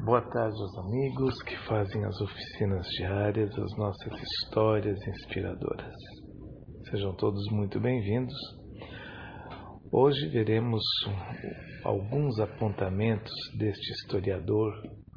Boa tarde aos amigos que fazem as oficinas diárias, as nossas histórias inspiradoras. Sejam todos muito bem-vindos. Hoje veremos alguns apontamentos deste historiador,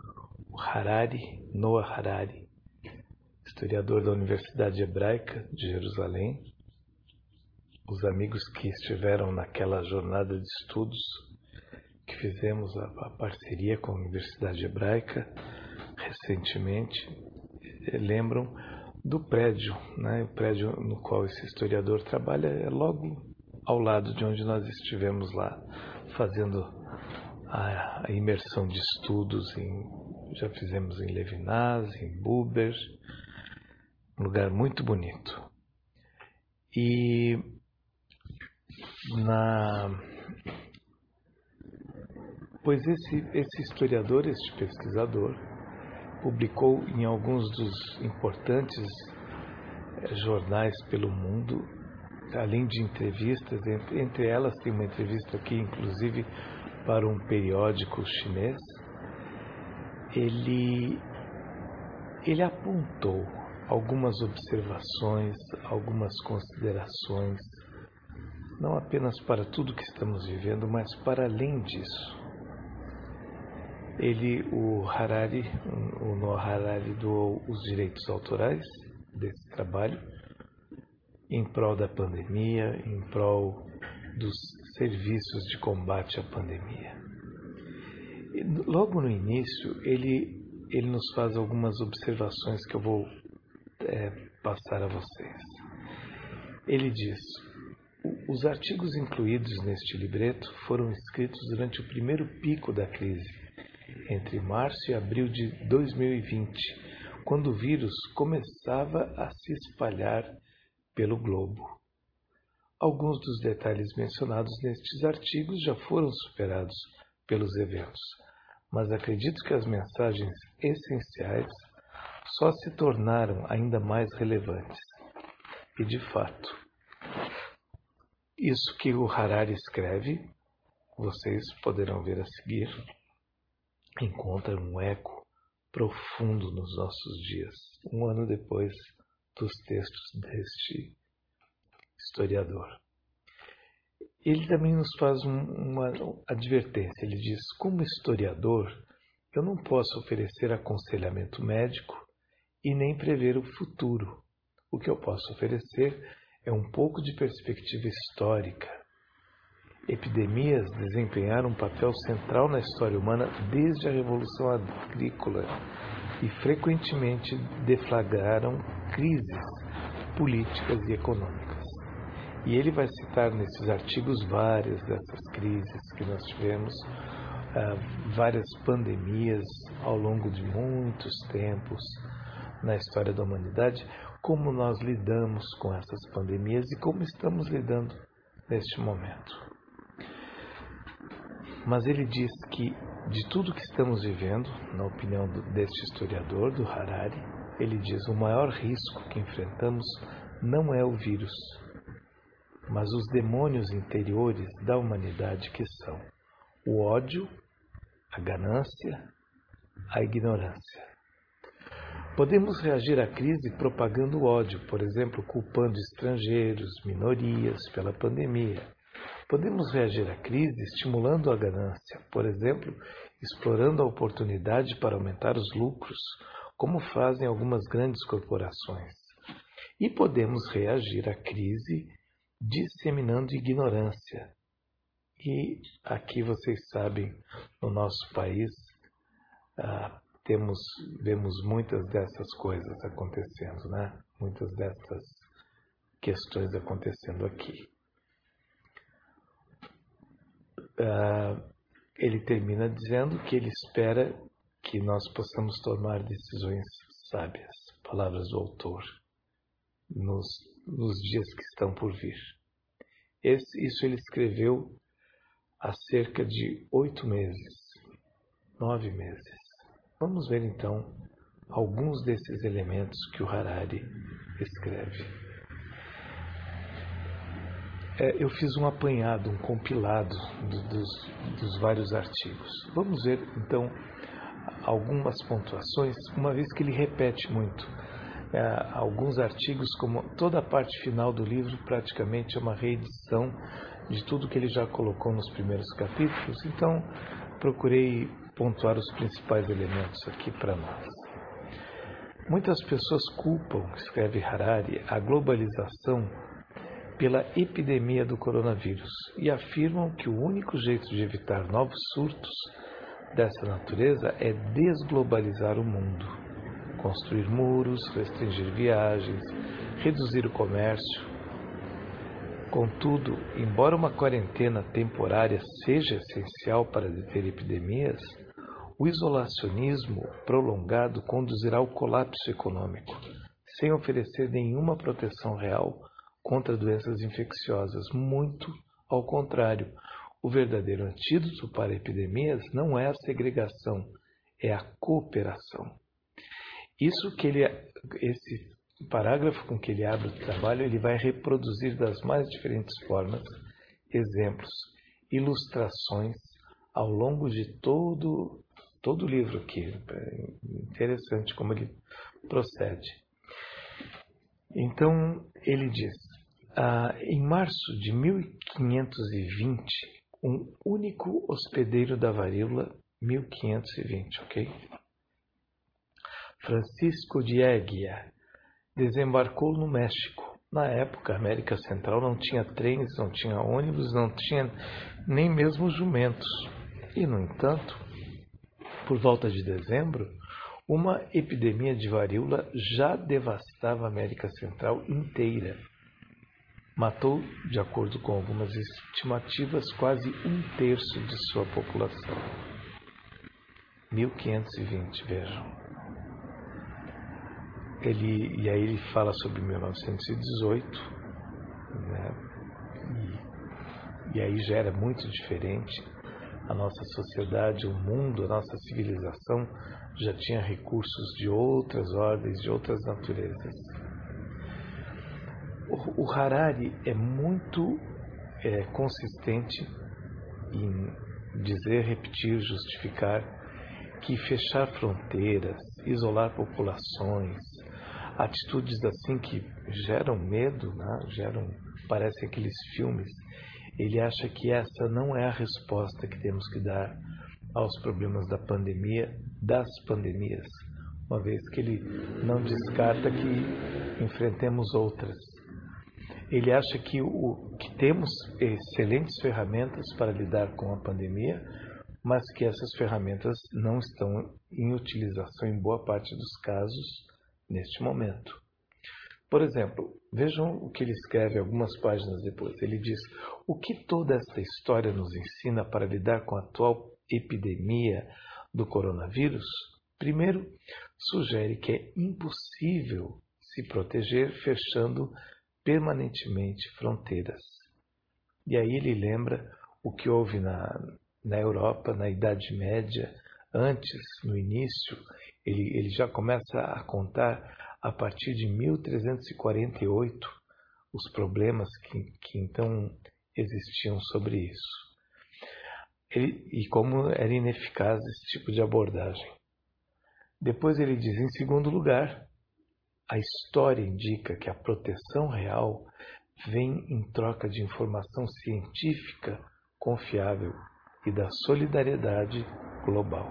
Noah Harari, historiador da Universidade Hebraica de Jerusalém. Os amigos que estiveram naquela jornada de estudos que fizemos a parceria com a Universidade Hebraica recentemente, lembram do prédio, né? O prédio no qual esse historiador trabalha é logo ao lado de onde nós estivemos lá, fazendo a imersão de estudos. Já fizemos em Levinas, em Buber, um lugar muito bonito. Pois esse historiador, este pesquisador, publicou em alguns dos importantes jornais pelo mundo, além de entrevistas, entre elas tem uma entrevista aqui, inclusive, para um periódico chinês. Ele apontou algumas observações, algumas considerações, não apenas para tudo que estamos vivendo, mas para além disso. O Noah Harari doou os direitos autorais desse trabalho em prol da pandemia, em prol dos serviços de combate à pandemia. E logo no início, ele nos faz algumas observações que eu vou passar a vocês. Ele diz: os artigos incluídos neste libreto foram escritos durante o primeiro pico da crise, entre março e abril de 2020, quando o vírus começava a se espalhar pelo globo. Alguns dos detalhes mencionados nestes artigos já foram superados pelos eventos, mas acredito que as mensagens essenciais só se tornaram ainda mais relevantes. E, de fato, isso que o Harari escreve, vocês poderão ver a seguir, encontra um eco profundo nos nossos dias, um ano depois dos textos deste historiador. Ele também nos faz uma advertência. Ele diz: como historiador, eu não posso oferecer aconselhamento médico e nem prever o futuro. O que eu posso oferecer é um pouco de perspectiva histórica. Epidemias desempenharam um papel central na história humana desde a Revolução Agrícola e frequentemente deflagraram crises políticas e econômicas. E ele vai citar nesses artigos várias dessas crises que nós tivemos, várias pandemias ao longo de muitos tempos na história da humanidade, como nós lidamos com essas pandemias e como estamos lidando neste momento. Mas ele diz que, de tudo que estamos vivendo, na opinião deste historiador, do Harari, ele diz: o maior risco que enfrentamos não é o vírus, mas os demônios interiores da humanidade, que são o ódio, a ganância, a ignorância. Podemos reagir à crise propagando o ódio, por exemplo, culpando estrangeiros, minorias pela pandemia. Podemos reagir à crise estimulando a ganância, por exemplo, explorando a oportunidade para aumentar os lucros, como fazem algumas grandes corporações. E podemos reagir à crise disseminando ignorância. E aqui vocês sabem, no nosso país, vemos muitas dessas coisas acontecendo, né? Muitas dessas questões acontecendo aqui. Ele termina dizendo que ele espera que nós possamos tomar decisões sábias, palavras do autor, nos dias que estão por vir. Isso ele escreveu há cerca de 8 meses, 9 meses. Vamos ver então alguns desses elementos que o Harari escreve. Eu fiz um apanhado, um compilado dos vários artigos. Vamos ver então algumas pontuações, uma vez que ele repete muito. Alguns artigos, como toda a parte final do livro, praticamente é uma reedição de tudo que ele já colocou nos primeiros capítulos, então procurei pontuar os principais elementos aqui para nós. Muitas pessoas culpam, escreve Harari, a globalização pela epidemia do coronavírus e afirmam que o único jeito de evitar novos surtos dessa natureza é desglobalizar o mundo, construir muros, restringir viagens, reduzir o comércio. Contudo, embora uma quarentena temporária seja essencial para deter epidemias, o isolacionismo prolongado conduzirá ao colapso econômico, sem oferecer nenhuma proteção real contra doenças infecciosas. Muito ao contrário, o verdadeiro antídoto para epidemias não é a segregação, é a cooperação. Esse parágrafo com que ele abre o trabalho, ele vai reproduzir das mais diferentes formas, exemplos, ilustrações ao longo de todo o livro aqui. É interessante como ele procede. Então, ele diz, em março de 1520, um único hospedeiro da varíola, 1520, ok? Francisco de Eguía, desembarcou no México. Na época, a América Central não tinha trens, não tinha ônibus, não tinha nem mesmo jumentos. E, no entanto, por volta de dezembro, uma epidemia de varíola já devastava a América Central inteira. Matou, de acordo com algumas estimativas, quase 1/3 de sua população. 1520, vejam. E aí ele fala sobre 1918, né? E aí já era muito diferente. A nossa sociedade, o mundo, a nossa civilização já tinha recursos de outras ordens, de outras naturezas. O Harari é muito consistente em dizer, repetir, justificar que fechar fronteiras, isolar populações, atitudes assim que geram medo, né? Parecem aqueles filmes. Ele acha que essa não é a resposta que temos que dar aos problemas da pandemia, das pandemias, uma vez que ele não descarta que enfrentemos outras. Ele acha que temos excelentes ferramentas para lidar com a pandemia, mas que essas ferramentas não estão em utilização em boa parte dos casos neste momento. Por exemplo, vejam o que ele escreve algumas páginas depois. Ele diz: o que toda esta história nos ensina para lidar com a atual epidemia do coronavírus? Primeiro, sugere que é impossível se proteger fechando permanentemente fronteiras. E aí ele lembra o que houve na Europa, na Idade Média, antes, no início. Ele já começa a contar a partir de 1348 os problemas que então existiam sobre isso. E como era ineficaz esse tipo de abordagem. Depois ele diz, em segundo lugar, a história indica que a proteção real vem em troca de informação científica confiável e da solidariedade global.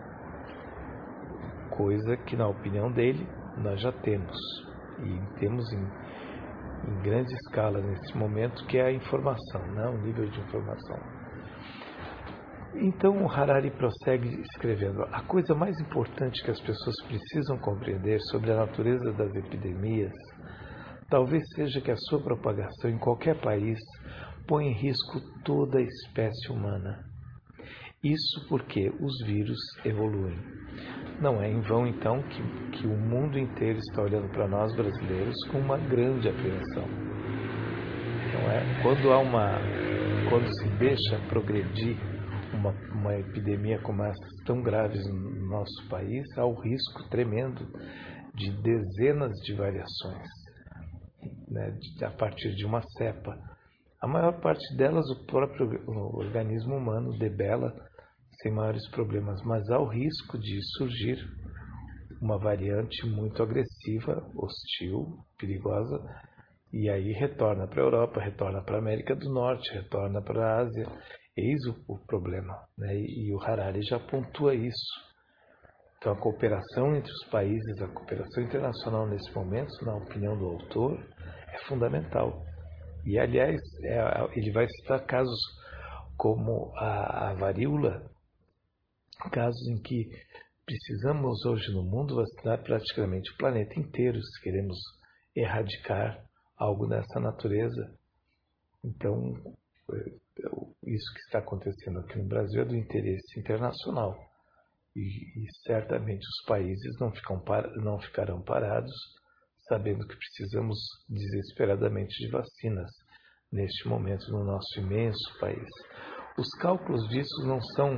Coisa que, na opinião dele, nós já temos. E temos em grande escala nesse momento, que é a informação, né? O nível de informação. Então o Harari prossegue escrevendo: a coisa mais importante que as pessoas precisam compreender sobre a natureza das epidemias talvez seja que a sua propagação em qualquer país põe em risco toda a espécie humana. Isso porque os vírus evoluem. Não é em vão, então, que o mundo inteiro está olhando para nós brasileiros com uma grande apreensão. Não é? Quando se deixa progredir uma epidemia como essa, tão graves no nosso país, há o risco tremendo de dezenas de variações, né, a partir de uma cepa. A maior parte delas o próprio organismo humano debela sem maiores problemas, mas há o risco de surgir uma variante muito agressiva, hostil, perigosa, e aí retorna para a Europa, retorna para a América do Norte, retorna para a Ásia. Eis o problema, né? E o Harari já pontua isso. Então a cooperação entre os países, a cooperação internacional nesse momento, na opinião do autor, é fundamental. E aliás, ele vai citar casos como a varíola, casos em que precisamos hoje no mundo vacinar praticamente o planeta inteiro se queremos erradicar algo dessa natureza. Então, isso que está acontecendo aqui no Brasil é do interesse internacional. E certamente os países não ficarão parados, sabendo que precisamos desesperadamente de vacinas neste momento no nosso imenso país. Os cálculos disso não são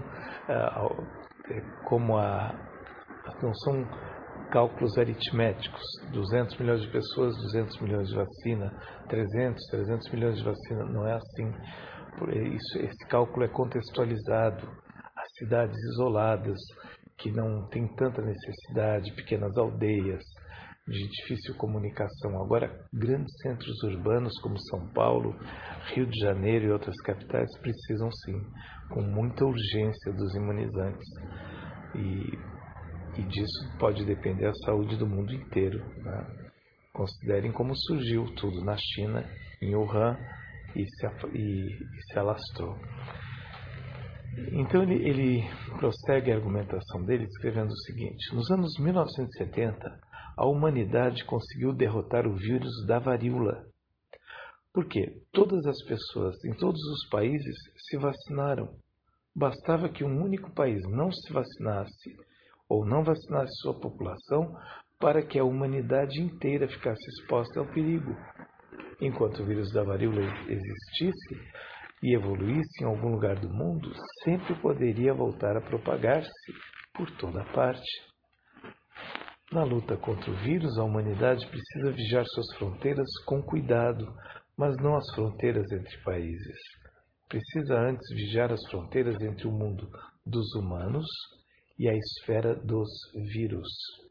não são cálculos aritméticos, 200 milhões de pessoas, 200 milhões de vacina, 300 milhões de vacina, não é assim. Esse cálculo é contextualizado. As cidades isoladas, que não têm tanta necessidade, pequenas aldeias, de difícil comunicação. Agora, grandes centros urbanos como São Paulo, Rio de Janeiro e outras capitais precisam sim, com muita urgência, dos imunizantes. E disso pode depender a saúde do mundo inteiro, né? Considerem como surgiu tudo na China, em Wuhan, e se alastrou. Então ele prossegue a argumentação dele escrevendo o seguinte: nos anos 1970, a humanidade conseguiu derrotar o vírus da varíola. Por quê? Todas as pessoas em todos os países se vacinaram. Bastava que um único país não se vacinasse ou não vacinasse sua população para que a humanidade inteira ficasse exposta ao perigo. Enquanto o vírus da varíola existisse e evoluísse em algum lugar do mundo, sempre poderia voltar a propagar-se por toda parte. Na luta contra o vírus, a humanidade precisa vigiar suas fronteiras com cuidado, mas não as fronteiras entre países. Precisa antes vigiar as fronteiras entre o mundo dos humanos e a esfera dos vírus.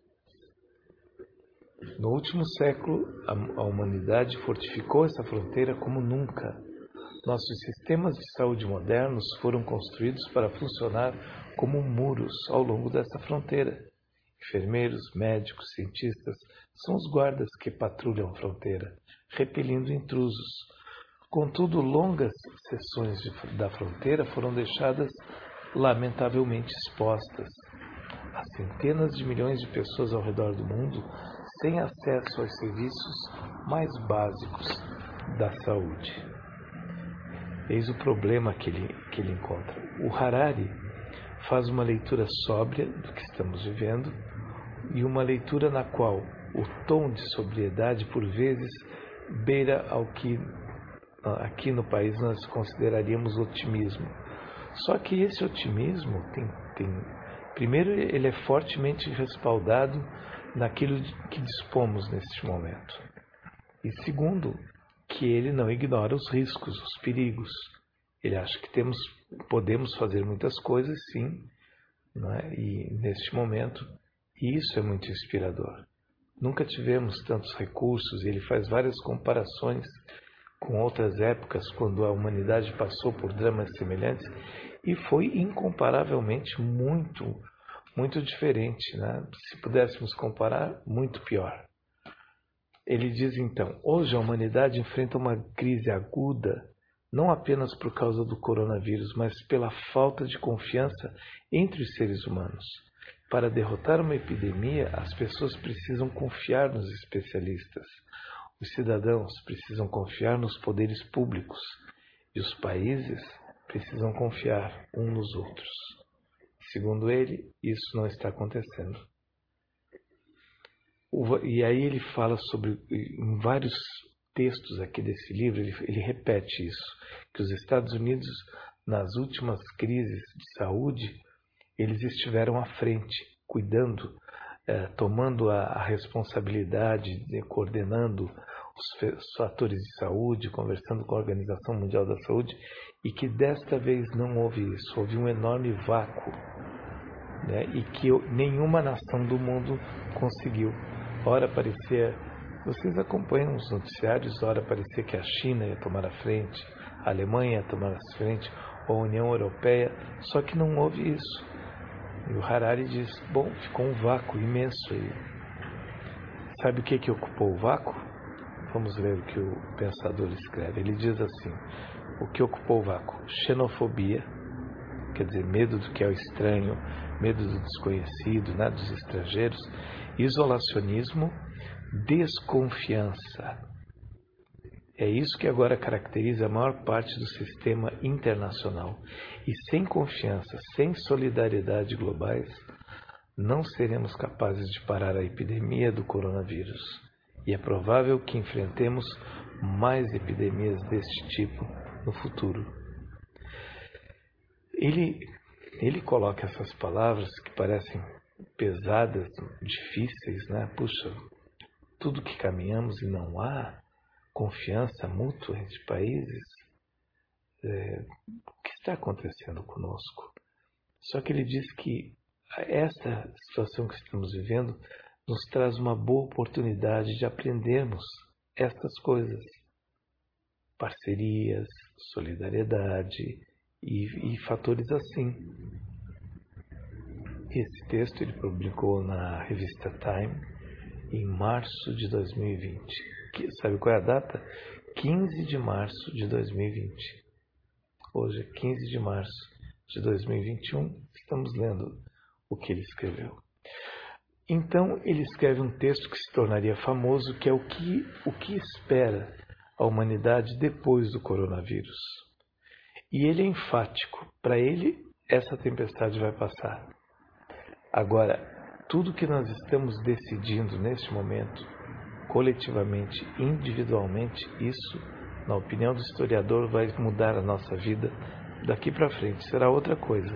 No último século, a humanidade fortificou essa fronteira como nunca. Nossos sistemas de saúde modernos foram construídos para funcionar como muros ao longo dessa fronteira. Enfermeiros, médicos, cientistas são os guardas que patrulham a fronteira, repelindo intrusos. Contudo, longas seções da fronteira foram deixadas lamentavelmente expostas. Há centenas de milhões de pessoas ao redor do mundo sem acesso aos serviços mais básicos da saúde. Eis o problema que ele encontra. O Harari faz uma leitura sóbria do que estamos vivendo e uma leitura na qual o tom de sobriedade, por vezes, beira ao que aqui no país nós consideraríamos otimismo. Só que esse otimismo primeiro, ele é fortemente respaldado naquilo que dispomos neste momento. E segundo, que ele não ignora os riscos, os perigos. Ele acha que podemos fazer muitas coisas, sim, né? E neste momento, isso é muito inspirador. Nunca tivemos tantos recursos, e ele faz várias comparações com outras épocas, quando a humanidade passou por dramas semelhantes, e foi incomparavelmente muito diferente, né? Se pudéssemos comparar, muito pior. Ele diz então: hoje a humanidade enfrenta uma crise aguda, não apenas por causa do coronavírus, mas pela falta de confiança entre os seres humanos. Para derrotar uma epidemia, as pessoas precisam confiar nos especialistas. Os cidadãos precisam confiar nos poderes públicos. E os países precisam confiar uns nos outros. Segundo ele, isso não está acontecendo. E aí ele fala sobre, em vários textos aqui desse livro, ele repete isso, que os Estados Unidos, nas últimas crises de saúde, eles estiveram à frente, cuidando, tomando a responsabilidade, coordenando os fatores de saúde, conversando com a Organização Mundial da Saúde, e que desta vez não houve isso, houve um enorme vácuo, né? E que nenhuma nação do mundo conseguiu. Ora parecia, vocês acompanham os noticiários, ora parecia que a China ia tomar a frente, a Alemanha ia tomar a frente, ou a União Europeia, só que não houve isso. E o Harari diz, bom, ficou um vácuo imenso aí. Sabe o que ocupou o vácuo? Vamos ler o que o pensador escreve. Ele diz assim, o que ocupou o vácuo? Xenofobia, quer dizer, medo do que é o estranho, medo do desconhecido, né, dos estrangeiros, isolacionismo, desconfiança. É isso que agora caracteriza a maior parte do sistema internacional. E sem confiança, sem solidariedade globais, não seremos capazes de parar a epidemia do coronavírus. E é provável que enfrentemos mais epidemias deste tipo no futuro. Ele coloca essas palavras que parecem pesadas, difíceis, né? Puxa, tudo que caminhamos e não há confiança mútua entre países, o que está acontecendo conosco? Só que ele diz que essa situação que estamos vivendo nos traz uma boa oportunidade de aprendermos estas coisas. Parcerias, solidariedade e fatores assim. Esse texto ele publicou na revista Time em março de 2020. Sabe qual é a data? 15 de março de 2020. Hoje é 15 de março de 2021. Estamos lendo o que ele escreveu. Então, ele escreve um texto que se tornaria famoso, que é o que espera a humanidade depois do coronavírus. E ele é enfático. Para ele, essa tempestade vai passar. Agora, tudo que nós estamos decidindo neste momento, coletivamente, individualmente, isso, na opinião do historiador, vai mudar a nossa vida daqui para frente. Será outra coisa.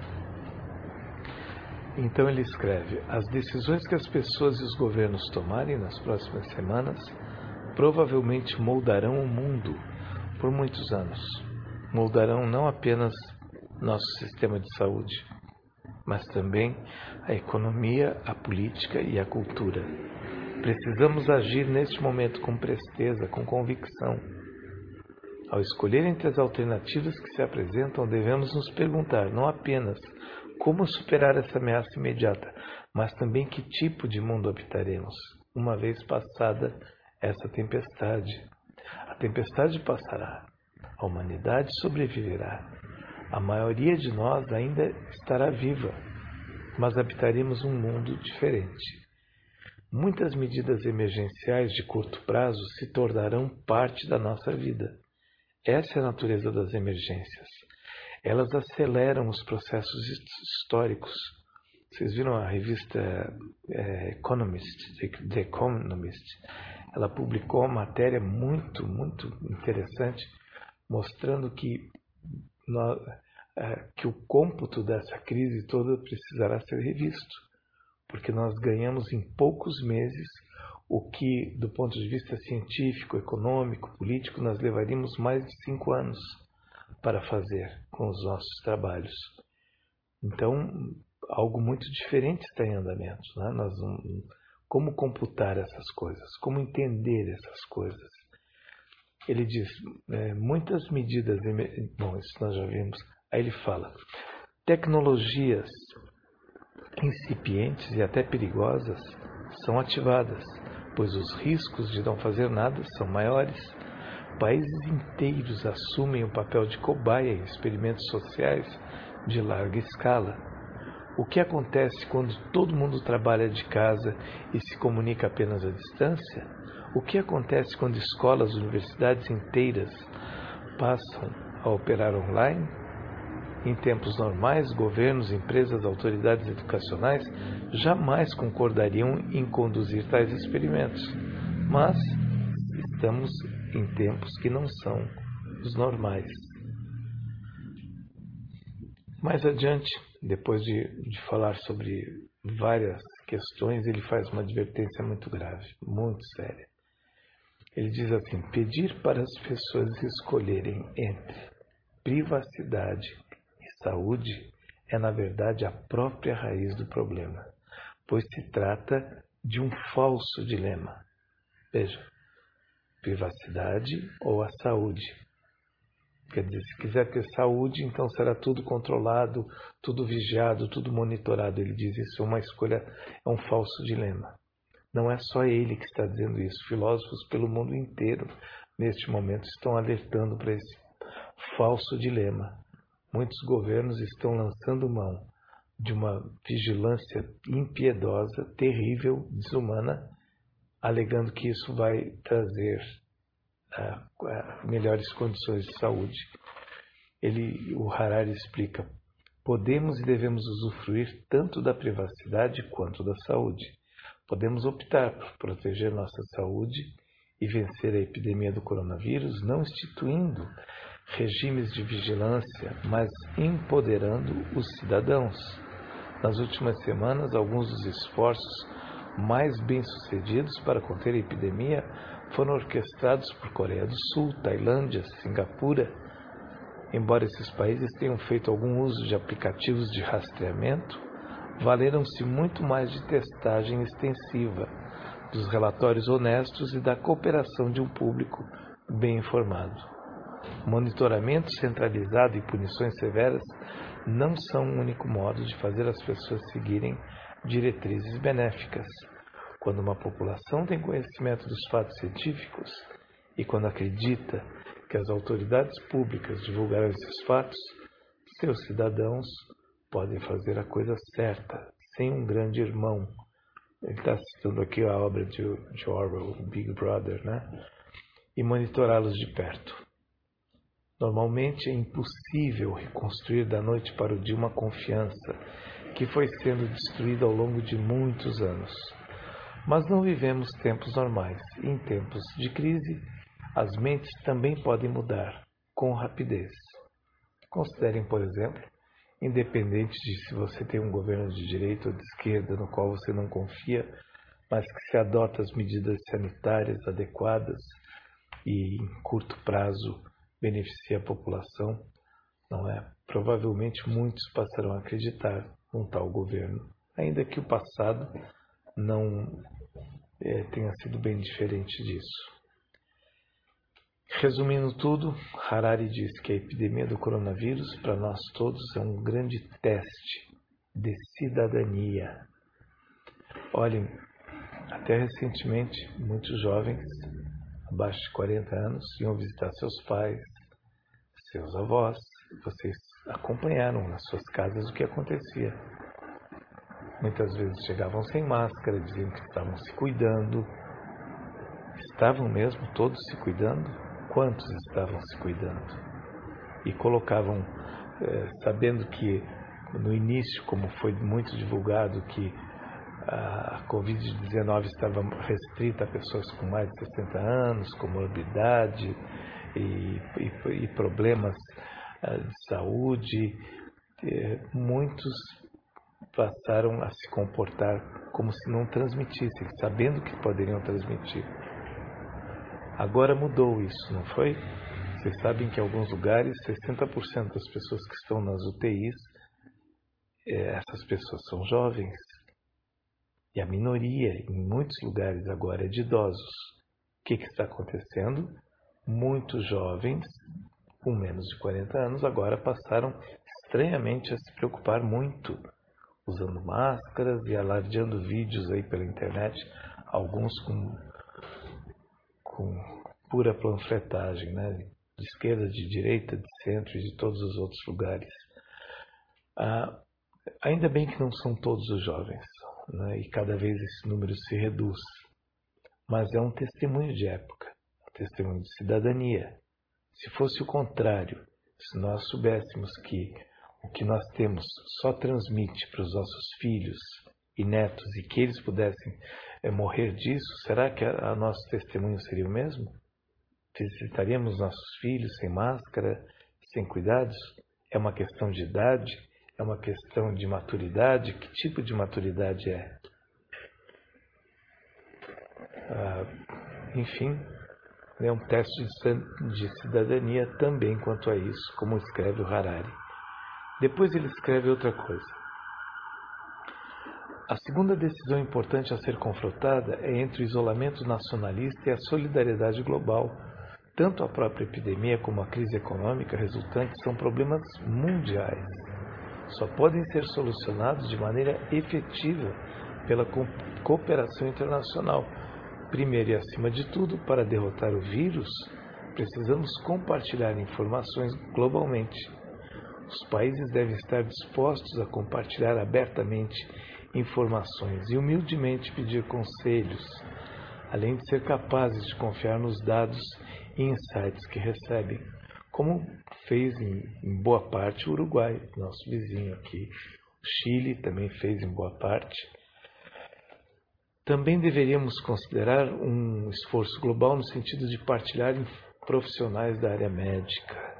Então ele escreve, as decisões que as pessoas e os governos tomarem nas próximas semanas provavelmente moldarão o mundo por muitos anos. Moldarão não apenas nosso sistema de saúde, mas também a economia, a política e a cultura. Precisamos agir neste momento com presteza, com convicção. Ao escolher entre as alternativas que se apresentam, devemos nos perguntar não apenas como superar essa ameaça imediata, mas também que tipo de mundo habitaremos, uma vez passada essa tempestade. A tempestade passará, a humanidade sobreviverá. A maioria de nós ainda estará viva, mas habitaremos um mundo diferente. Muitas medidas emergenciais de curto prazo se tornarão parte da nossa vida. Essa é a natureza das emergências. Elas aceleram os processos históricos. Vocês viram a revista The Economist? Ela publicou uma matéria muito, muito interessante, mostrando que o cômputo dessa crise toda precisará ser revisto, porque nós ganhamos em poucos meses o que, do ponto de vista científico, econômico, político, nós levaríamos mais de 5 anos para fazer com os nossos trabalhos. Então, algo muito diferente está em andamento, né? Como computar essas coisas? Como entender essas coisas? Ele diz, muitas medidas... Bom, isso nós já vimos. Aí ele fala, tecnologias incipientes e até perigosas são ativadas, pois os riscos de não fazer nada são maiores. Países inteiros assumem o papel de cobaia em experimentos sociais de larga escala. O que acontece quando todo mundo trabalha de casa e se comunica apenas à distância? O que acontece quando escolas, universidades inteiras passam a operar online? Em tempos normais, governos, empresas, autoridades educacionais jamais concordariam em conduzir tais experimentos. Mas estamos em tempos que não são os normais. Mais adiante, depois de falar sobre várias questões, ele faz uma advertência muito grave, muito séria. Ele diz assim: pedir para as pessoas escolherem entre privacidade e saúde é, na verdade, a própria raiz do problema, pois se trata de um falso dilema. Veja, privacidade ou a saúde. Quer dizer, se quiser ter saúde, então será tudo controlado, tudo vigiado, tudo monitorado. Ele diz isso é uma escolha, é um falso dilema. Não é só ele que está dizendo isso. Filósofos pelo mundo inteiro, neste momento, estão alertando para esse falso dilema. Muitos governos estão lançando mão de uma vigilância impiedosa, terrível, desumana, alegando que isso vai trazer melhores condições de saúde. O Harari explica: podemos e devemos usufruir tanto da privacidade quanto da saúde. Podemos optar por proteger nossa saúde e vencer a epidemia do coronavírus, não instituindo regimes de vigilância, mas empoderando os cidadãos. Nas últimas semanas, alguns dos esforços mais bem-sucedidos para conter a epidemia foram orquestrados por Coreia do Sul, Tailândia, Singapura. Embora esses países tenham feito algum uso de aplicativos de rastreamento, valeram-se muito mais de testagem extensiva, dos relatórios honestos e da cooperação de um público bem informado. Monitoramento centralizado e punições severas não são o único modo de fazer as pessoas seguirem diretrizes benéficas. Quando uma população tem conhecimento dos fatos científicos e quando acredita que as autoridades públicas divulgaram esses fatos, seus cidadãos podem fazer a coisa certa, sem um grande irmão. Ele está citando aqui a obra de Orwell, Big Brother, né? E monitorá-los de perto. Normalmente é impossível reconstruir da noite para o dia uma confiança que foi sendo destruída ao longo de muitos anos. Mas não vivemos tempos normais. E em tempos de crise, as mentes também podem mudar com rapidez. Considerem, por exemplo, independente de se você tem um governo de direita ou de esquerda no qual você não confia, mas que se adota as medidas sanitárias adequadas e em curto prazo beneficia a população, não é? Provavelmente muitos passarão a acreditar num tal governo, ainda que o passado não tenha sido bem diferente disso. Resumindo tudo, Harari diz que a epidemia do coronavírus para nós todos é um grande teste de cidadania. Olhem, até recentemente, muitos jovens abaixo de 40 anos iam visitar seus pais, seus avós. Vocês acompanharam nas suas casas o que acontecia. Muitas vezes chegavam sem máscara, diziam que estavam se cuidando. Estavam mesmo todos se cuidando? Quantos estavam se cuidando? E colocavam, sabendo que no início, como foi muito divulgado, que a Covid-19 estava restrita a pessoas com mais de 60 anos, com morbidade e problemas de saúde, muitos passaram a se comportar como se não transmitissem, sabendo que poderiam transmitir. Agora mudou isso, não foi? Vocês sabem que em alguns lugares 60% das pessoas que estão nas UTIs, essas pessoas são jovens. E a minoria, em muitos lugares agora, é de idosos. O que está acontecendo? Muitos jovens, com menos de 40 anos, agora passaram estranhamente a se preocupar muito, usando máscaras e alardeando vídeos aí pela internet, alguns com pura panfletagem, né? De esquerda, de direita, de centro e de todos os outros lugares. Ainda bem que não são todos os jovens, né? E cada vez esse número se reduz. Mas é um testemunho de época, um testemunho de cidadania. Se fosse o contrário, se nós soubéssemos que o que nós temos só transmite para os nossos filhos e netos e que eles pudessem morrer disso, será que o nosso testemunho seria o mesmo? Visitaríamos nossos filhos sem máscara, sem cuidados? É uma questão de idade? É uma questão de maturidade? Que tipo de maturidade é? Enfim, É um teste de cidadania também quanto a isso, como escreve o Harari. Depois ele escreve outra coisa. A segunda decisão importante a ser confrontada é entre o isolamento nacionalista e a solidariedade global. Tanto a própria epidemia como a crise econômica resultante são problemas mundiais. Só podem ser solucionados de maneira efetiva pela cooperação internacional. Primeiro e acima de tudo, para derrotar o vírus, precisamos compartilhar informações globalmente. Os países devem estar dispostos a compartilhar abertamente informações e humildemente pedir conselhos, além de ser capazes de confiar nos dados e insights que recebem, como fez em boa parte o Uruguai, nosso vizinho aqui. O Chile também fez em boa parte. Também deveríamos considerar um esforço global no sentido de partilhar profissionais da área médica.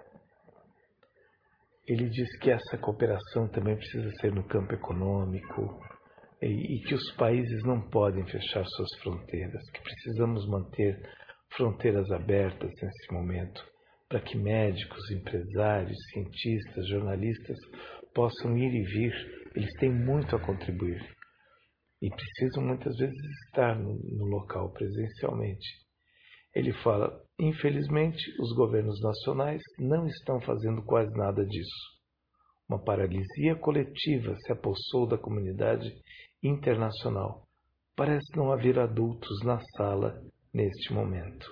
Ele diz que essa cooperação também precisa ser no campo econômico e que os países não podem fechar suas fronteiras, que precisamos manter fronteiras abertas nesse momento, para que médicos, empresários, cientistas, jornalistas possam ir e vir. Eles têm muito a contribuir e precisam muitas vezes estar no local presencialmente. Ele fala, infelizmente, os governos nacionais não estão fazendo quase nada disso. Uma paralisia coletiva se apossou da comunidade internacional. Parece não haver adultos na sala neste momento.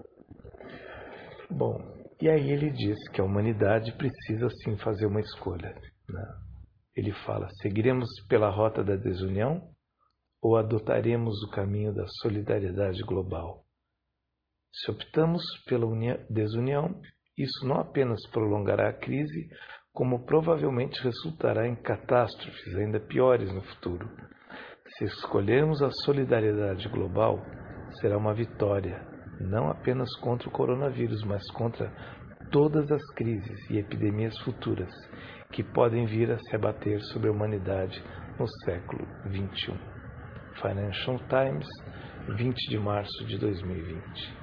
Bom, e aí ele diz que a humanidade precisa sim fazer uma escolha, né? Ele fala, seguiremos pela rota da desunião ou adotaremos o caminho da solidariedade global? Se optamos pela desunião, isso não apenas prolongará a crise, como provavelmente resultará em catástrofes ainda piores no futuro. Se escolhermos a solidariedade global, será uma vitória, não apenas contra o coronavírus, mas contra todas as crises e epidemias futuras que podem vir a se abater sobre a humanidade no século XXI. Financial Times, 20 de março de 2020.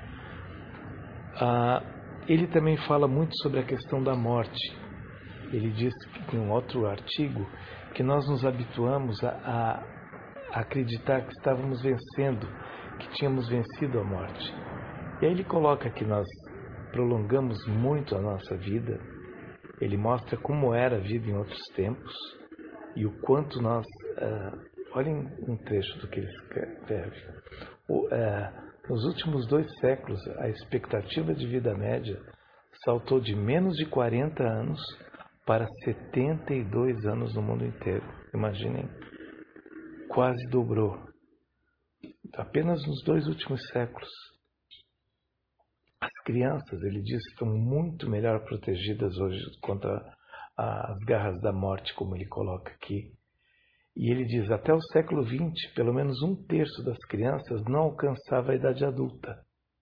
Ele também fala muito sobre a questão da morte. Ele diz em um outro artigo que nós nos habituamos a acreditar que estávamos vencendo, que tínhamos vencido a morte. E aí ele coloca que nós prolongamos muito a nossa vida. Ele mostra como era a vida em outros tempos e o quanto nós... olhem um trecho do que ele escreve. Nos últimos 2 séculos, a expectativa de vida média saltou de menos de 40 anos para 72 anos no mundo inteiro. Imaginem, quase dobrou. Apenas nos 2 últimos séculos. As crianças, ele diz, estão muito melhor protegidas hoje contra as garras da morte, como ele coloca aqui. E ele diz, até o século XX, pelo menos 1/3 das crianças não alcançava a idade adulta.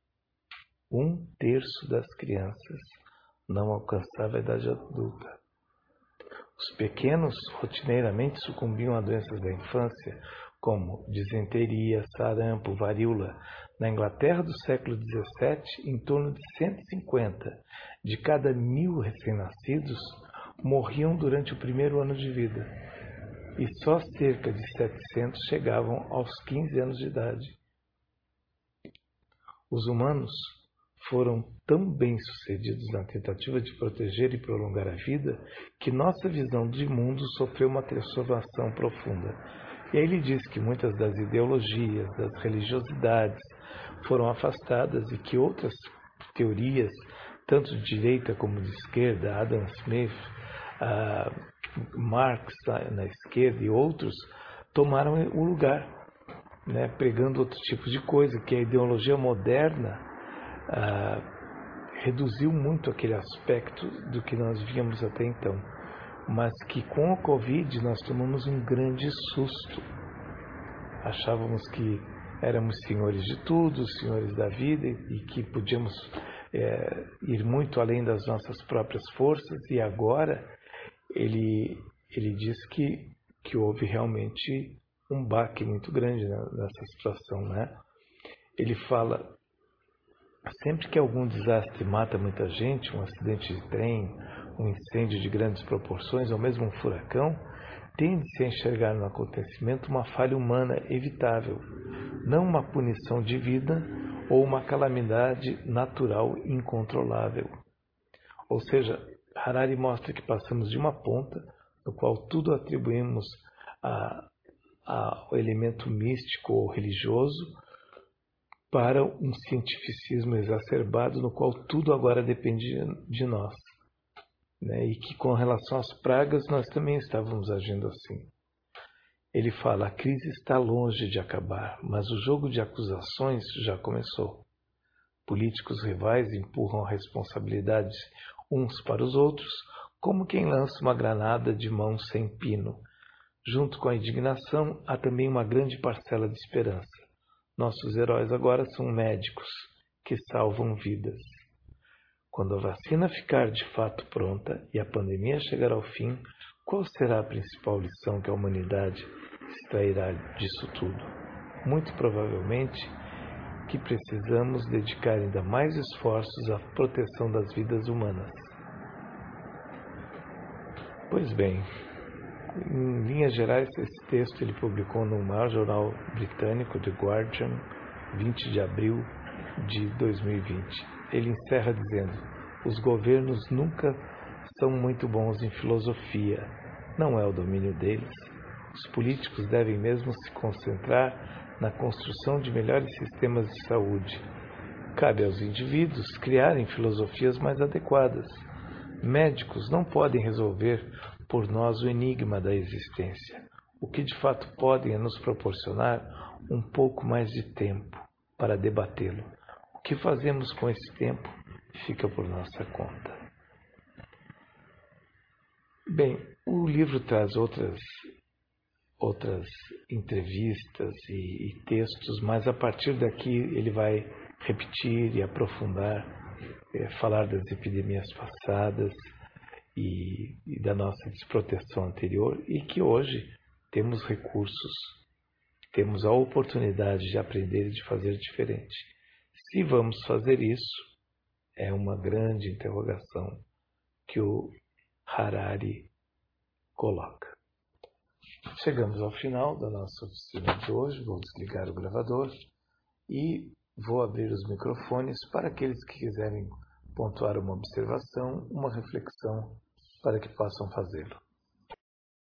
1/3 das crianças não alcançava a idade adulta. Os pequenos rotineiramente sucumbiam a doenças da infância, como disenteria, sarampo, varíola. Na Inglaterra do século XVII, em torno de 150 de cada 1000 recém-nascidos morriam durante o primeiro ano de vida. E só cerca de 700 chegavam aos 15 anos de idade. Os humanos foram tão bem-sucedidos na tentativa de proteger e prolongar a vida que nossa visão de mundo sofreu uma transformação profunda. E aí ele diz que muitas das ideologias, das religiosidades foram afastadas e que outras teorias, tanto de direita como de esquerda, Adam Smith, Marx na esquerda e outros, tomaram o lugar, né, pregando outro tipo de coisa, que a ideologia moderna reduziu muito aquele aspecto do que nós víamos até então, mas que com o Covid nós tomamos um grande susto. Achávamos que éramos senhores de tudo, senhores da vida e que podíamos ir muito além das nossas próprias forças, e agora ele diz que houve realmente um baque muito grande nessa situação, né? Ele fala Sempre que algum desastre mata muita gente, um acidente de trem, um incêndio de grandes proporções ou mesmo um furacão, tende-se a enxergar no acontecimento uma falha humana evitável, não uma punição divina ou uma calamidade natural incontrolável. Ou seja, Harari mostra que passamos de uma ponta, no qual tudo atribuímos ao elemento místico ou religioso, para um cientificismo exacerbado, no qual tudo agora depende de nós. Né? E que com relação às pragas, nós também estávamos agindo assim. Ele fala, a crise está longe de acabar, mas o jogo de acusações já começou. Políticos rivais empurram responsabilidades uns para os outros, como quem lança uma granada de mão sem pino. Junto com a indignação, há também uma grande parcela de esperança. Nossos heróis agora são médicos que salvam vidas. Quando a vacina ficar de fato pronta e a pandemia chegar ao fim, qual será a principal lição que a humanidade extrairá disso tudo? Muito provavelmente que precisamos dedicar ainda mais esforços à proteção das vidas humanas. Pois bem, em linhas gerais, esse texto ele publicou no maior jornal britânico, The Guardian, 20 de abril de 2020. Ele encerra dizendo: os governos nunca são muito bons em filosofia, não é o domínio deles. Os políticos devem mesmo se concentrar na construção de melhores sistemas de saúde. Cabe aos indivíduos criarem filosofias mais adequadas. Médicos não podem resolver por nós o enigma da existência. O que de fato podem é nos proporcionar um pouco mais de tempo para debatê-lo. O que fazemos com esse tempo fica por nossa conta. Bem, o livro traz outras entrevistas e textos, mas a partir daqui ele vai repetir e aprofundar, falar das epidemias passadas e da nossa desproteção anterior, e que hoje temos recursos, temos a oportunidade de aprender e de fazer diferente. Se vamos fazer isso, é uma grande interrogação que o Harari coloca. Chegamos ao final da nossa oficina de hoje. Vou desligar o gravador e vou abrir os microfones para aqueles que quiserem pontuar uma observação, uma reflexão, para que possam fazê-lo.